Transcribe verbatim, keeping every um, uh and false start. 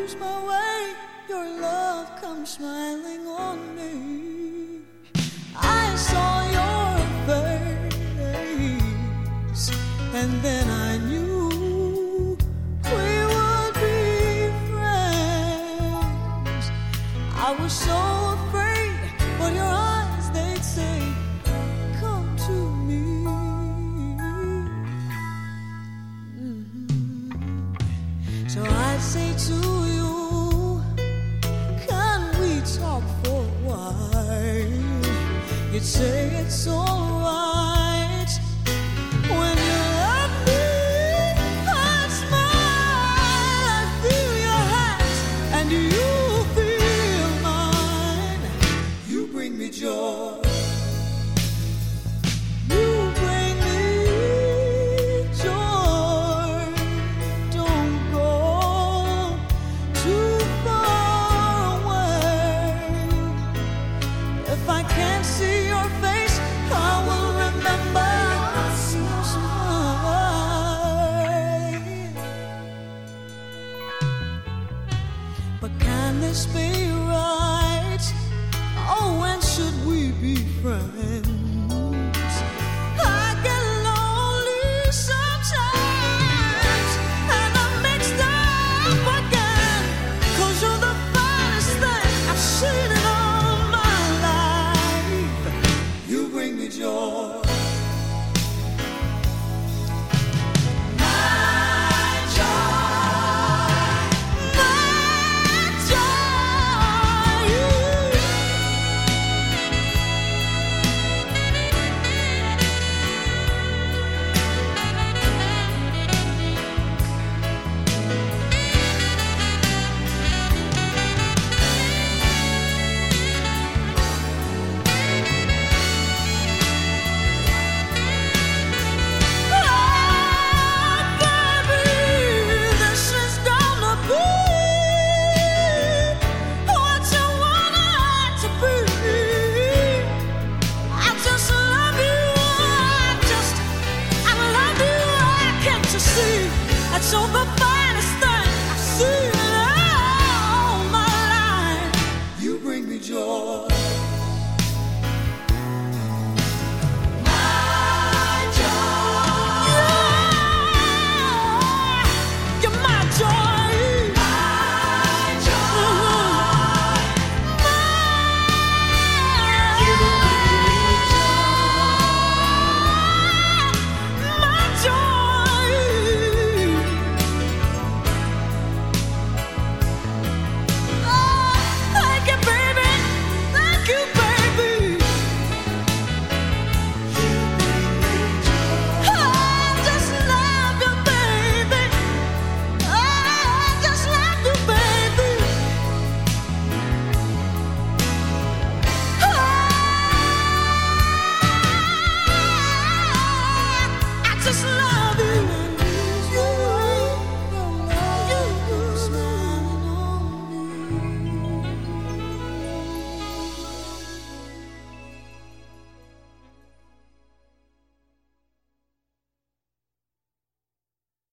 lose my way, your love comes smiling on me. I saw your face, and then I knew we would be friends. I was so afraid, but your eyes, they'd say, come to me. Mm-hmm. So I say to you, can we talk for a while? You'd say it's alright when you love me. I smile, I feel your hands, and you feel mine. You bring me joy. You bring me joy. Don't go too far away. If I can't see your face, I will remember your smile. But can this be right? Oh, when should we be friends?